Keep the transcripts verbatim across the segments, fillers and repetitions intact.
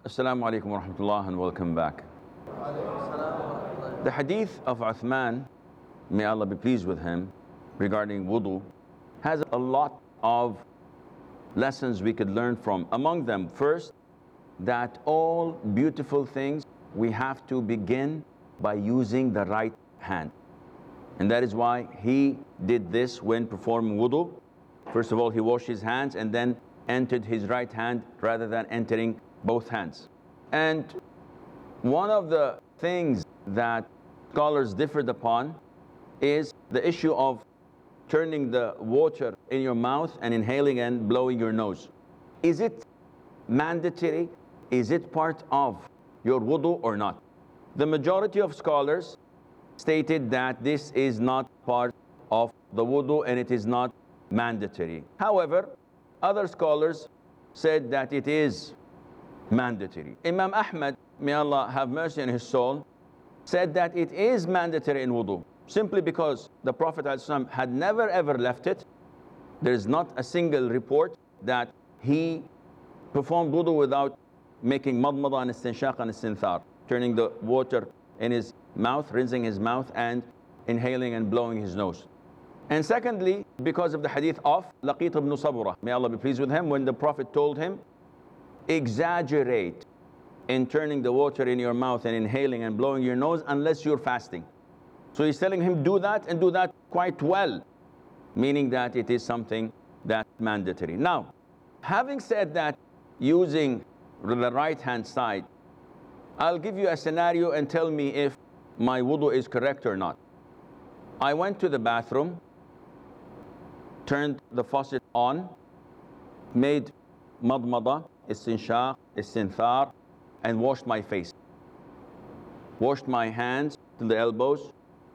Assalamu alaikum wa rahmatullah and welcome back. The hadith of Uthman, may Allah be pleased with him, regarding wudu, has a lot of lessons we could learn from. Among them, first, that all beautiful things we have to begin by using the right hand. And that is why he did this when performing wudu. First of all, he washed his hands and then entered his right hand rather than entering both hands. And one of the things that scholars differed upon is the issue of turning the water in your mouth and inhaling and blowing your nose. Is it mandatory? Is it part of your wudu or not? The majority of scholars stated that this is not part of the wudu and it is not mandatory. However, other scholars said that it is mandatory. Imam Ahmad, may Allah have mercy on his soul, said that it is mandatory in wudu, simply because the Prophet ﷺ had never ever left it. There is not a single report that he performed wudu without making madmada and istinshaq and istinthar, turning the water in his mouth, rinsing his mouth, and inhaling and blowing his nose. And secondly, because of the hadith of Laqit ibn Sabra, may Allah be pleased with him, when the Prophet told him, exaggerate in turning the water in your mouth and inhaling and blowing your nose unless you're fasting. So he's telling him, do that and do that quite well, meaning that it is something that's mandatory. Now, having said that, using the right hand side, I'll give you a scenario and tell me if my wudu is correct or not. I went to the bathroom, turned the faucet on, made madmada, istinshaq, istinthar, and washed my face. Washed my hands to the elbows,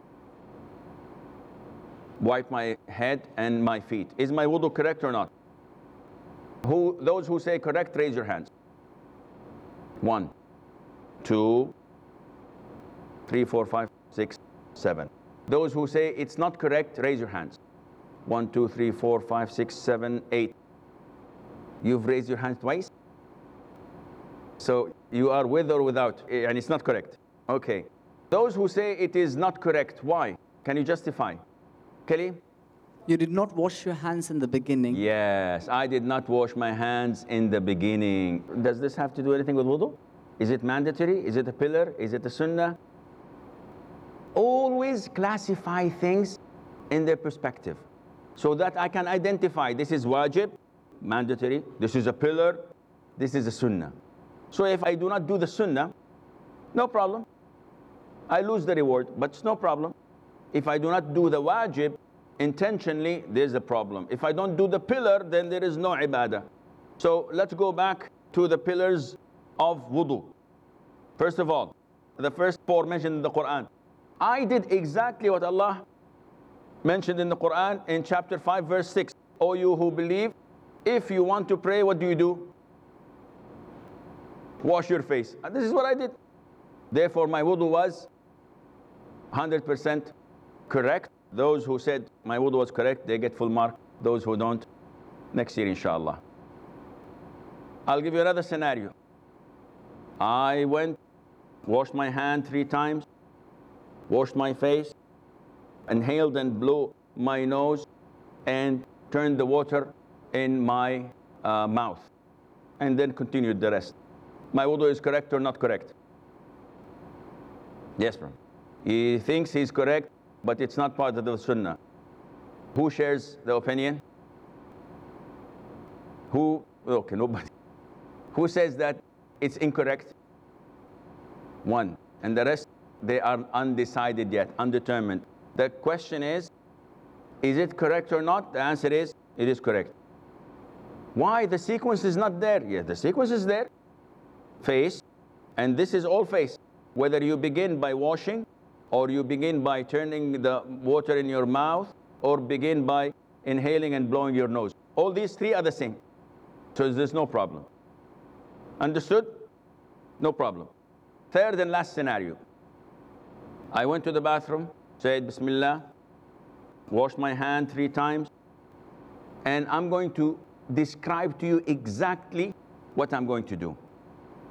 wiped my head and my feet. Is my wudu correct or not? Who, those who say correct, raise your hands. One, two, three, four, five, six, seven. Those who say it's not correct, raise your hands. One, two, three, four, five, six, seven, eight. You've raised your hands twice? So you are with or without, and it's not correct. Okay. Those who say it is not correct, why? Can you justify? Kelly? You did not wash your hands in the beginning. Yes, I did not wash my hands in the beginning. Does this have to do anything with wudu? Is it mandatory? Is it a pillar? Is it a sunnah? Always classify things in their perspective so that I can identify this is wajib, mandatory, this is a pillar, this is a sunnah. So if I do not do the sunnah, no problem. I lose the reward, but it's no problem. If I do not do the wajib intentionally, there's a problem. If I don't do the pillar, then there is no ibadah. So let's go back to the pillars of wudu. First of all, the first four mentioned in the Quran. I did exactly what Allah mentioned in the Quran in chapter five, verse six. O you who believe, if you want to pray, what do you do? Wash your face. And this is what I did. Therefore, my wudu was one hundred percent correct. Those who said my wudu was correct, they get full mark. Those who don't, next year, inshallah. I'll give you another scenario. I went, washed my hand three times, washed my face, inhaled and blew my nose, and turned the water in my uh, mouth, and then continued the rest. My wudu is correct or not correct? Yes, bro. He thinks he's correct, but it's not part of the sunnah. Who shares the opinion? Who, okay, nobody. Who says that it's incorrect? One. And the rest, they are undecided yet, undetermined. The question is, is it correct or not? The answer is, it is correct. Why? The sequence is not there. Yes, the sequence is there. Face, and this is all face. Whether you begin by washing, or you begin by turning the water in your mouth, or begin by inhaling and blowing your nose. All these three are the same. So there's no problem. Understood? No problem. Third and last scenario. I went to the bathroom, said Bismillah, washed my hand three times, and I'm going to describe to you exactly what I'm going to do.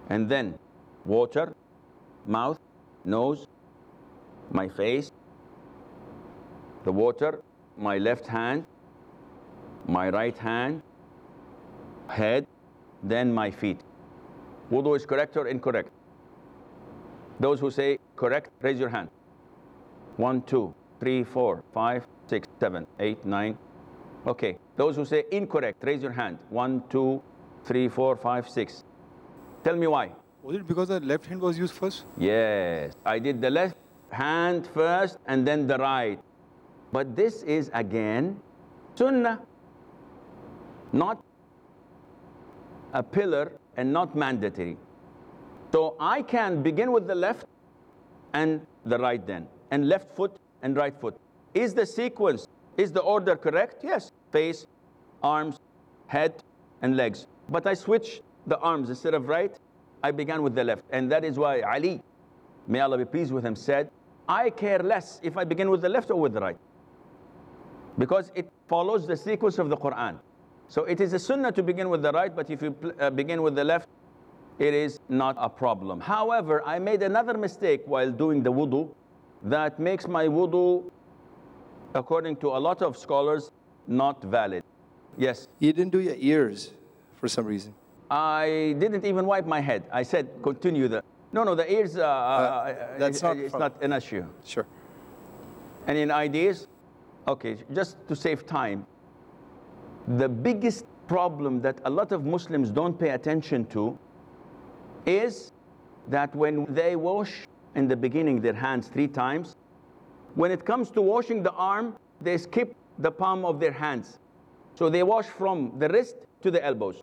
and then water, mouth, nose, my face, the water, my left hand, my right hand, head, then my feet. Wudu is correct or incorrect? Those who say correct, raise your hand. One, two, three, four, five, six, seven, eight, nine. Okay. Those who say incorrect, raise your hand. One, two, three, four, five, six. Tell me why. Was it because the left hand was used first? Yes, I did the left hand first and then the right. But this is again sunnah, not a pillar and not mandatory. So I can begin with the left and the right then, and left foot and right foot. Is the sequence, is the order correct? Yes. Face, arms, head, and legs. But I switch the arms instead of right. I began with the left. And that is why Ali, may Allah be pleased with him, said, I care less if I begin with the left or with the right. Because it follows the sequence of the Quran. So it is a sunnah to begin with the right, but if you uh, begin with the left, it is not a problem. However, I made another mistake while doing the wudu that makes my wudu, according to a lot of scholars, not valid. Yes? You didn't do your ears for some reason. I didn't even wipe my head. I said, continue the... No, no, the ears, uh, uh, that's it's, not it's from- not an issue. Sure. And in ideas, okay, just to save time, the biggest problem that a lot of Muslims don't pay attention to is that when they wash in the beginning their hands three times, when it comes to washing the arm, they skip the palm of their hands. So they wash from the wrist to the elbows.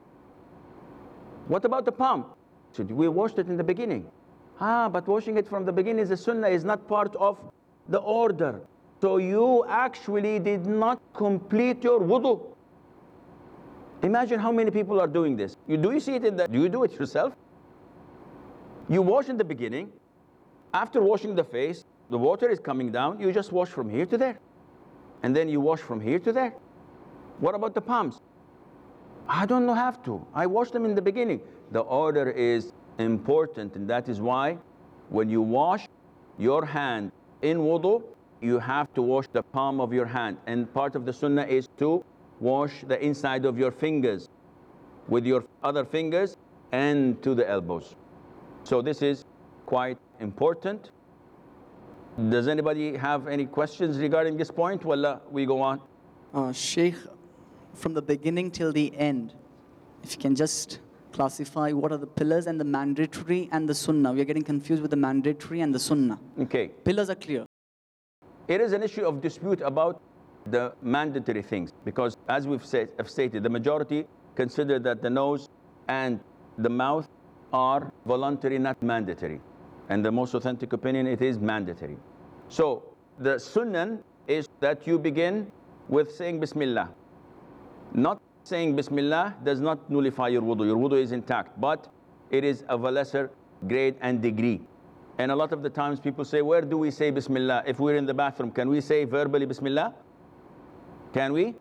What about the palm? So we washed it in the beginning. Ah, but washing it from the beginning is a sunnah, is not part of the order. So you actually did not complete your wudu. Imagine how many people are doing this. You, do you see it in the, do you do it yourself? You wash in the beginning. After washing the face, the water is coming down. You just wash from here to there. And then you wash from here to there. What about the palms? I don't know have to. I wash them in the beginning. The order is important, and that is why when you wash your hand in wudu, you have to wash the palm of your hand. And part of the sunnah is to wash the inside of your fingers with your other fingers and to the elbows. So this is quite important. Does anybody have any questions regarding this point? Well, we go on. Uh, Sheikh, from the beginning till the end, if you can just classify what are the pillars and the mandatory and the sunnah. We are getting confused with the mandatory and the sunnah. Okay. Pillars are clear. It is an issue of dispute about the mandatory things, because as we've said, have stated, the majority consider that the nose and the mouth are voluntary, not mandatory. And the most authentic opinion, it is mandatory. So the sunnah is that you begin with saying Bismillah. Not saying Bismillah does not nullify your wudu. Your wudu is intact, but it is of a lesser grade and degree. And a lot of the times people say, where do we say Bismillah? If we're in the bathroom, can we say verbally Bismillah? Can we?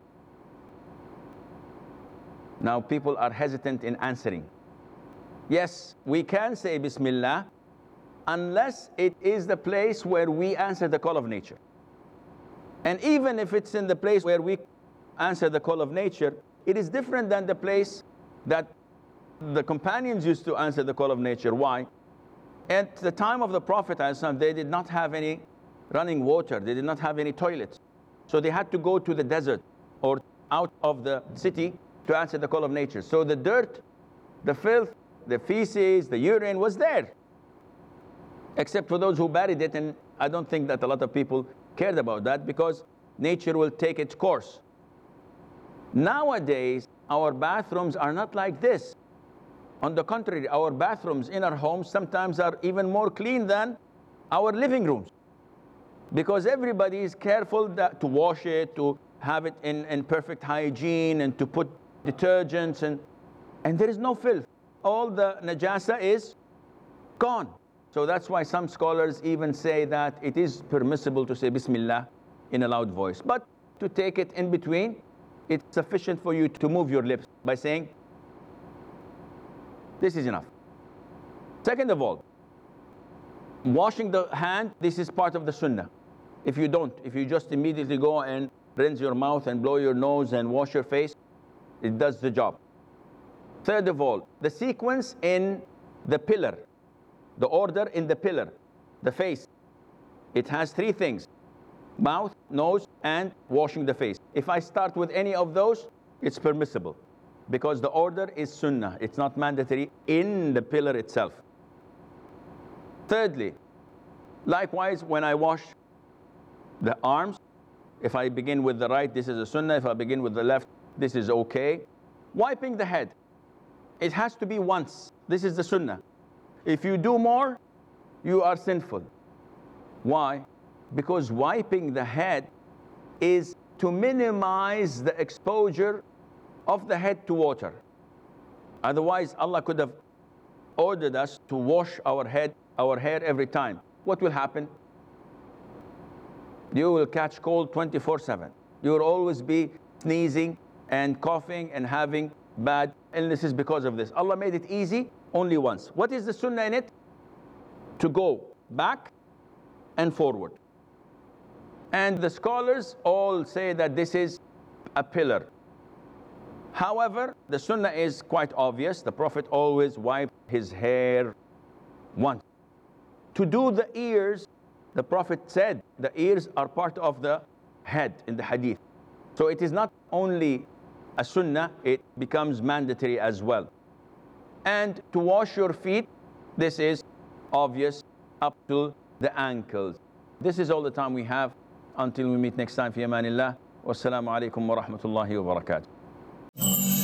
Now people are hesitant in answering. Yes, we can say Bismillah unless it is the place where we answer the call of nature. And even if it's in the place where we answer the call of nature, it is different than the place that the companions used to answer the call of nature. Why? At the time of the Prophet, they did not have any running water. They did not have any toilets. So they had to go to the desert or out of the city to answer the call of nature. So the dirt, the filth, the feces, the urine was there. Except for those who buried it, and I don't think that a lot of people cared about that, because nature will take its course. Nowadays, our bathrooms are not like this. On the contrary, our bathrooms in our homes sometimes are even more clean than our living rooms, because everybody is careful that to wash it, to have it in, in perfect hygiene, and to put detergents, and, and there is no filth. All the najasa is gone. So that's why some scholars even say that it is permissible to say Bismillah in a loud voice. But to take it in between, it's sufficient for you to move your lips by saying, this is enough. Second of all, washing the hand, this is part of the sunnah. If you don't, if you just immediately go and rinse your mouth and blow your nose and wash your face, it does the job. Third of all, the sequence in the pillar, the order in the pillar, the face, it has three things: mouth, nose, and washing the face. If I start with any of those, it's permissible, because the order is sunnah. It's not mandatory in the pillar itself. Thirdly, likewise, when I wash the arms, if I begin with the right, this is a sunnah. If I begin with the left, this is okay. Wiping the head, it has to be once. This is the sunnah. If you do more, you are sinful. Why? Because wiping the head is to minimize the exposure of the head to water. Otherwise, Allah could have ordered us to wash our head, our hair every time. What will happen? You will catch cold twenty-four seven. You will always be sneezing and coughing and having bad illnesses because of this. Allah made it easy only once. What is the sunnah in it? To go back and forward. And the scholars all say that this is a pillar. However, the sunnah is quite obvious. The Prophet always wiped his hair once. To do the ears, the Prophet said the ears are part of the head in the hadith. So it is not only a sunnah, it becomes mandatory as well. And to wash your feet, this is obvious up to the ankles. This is all the time we have. Until we meet next time, fi amanillah. Wassalamu alaikum wa rahmatullahi wa barakatuh.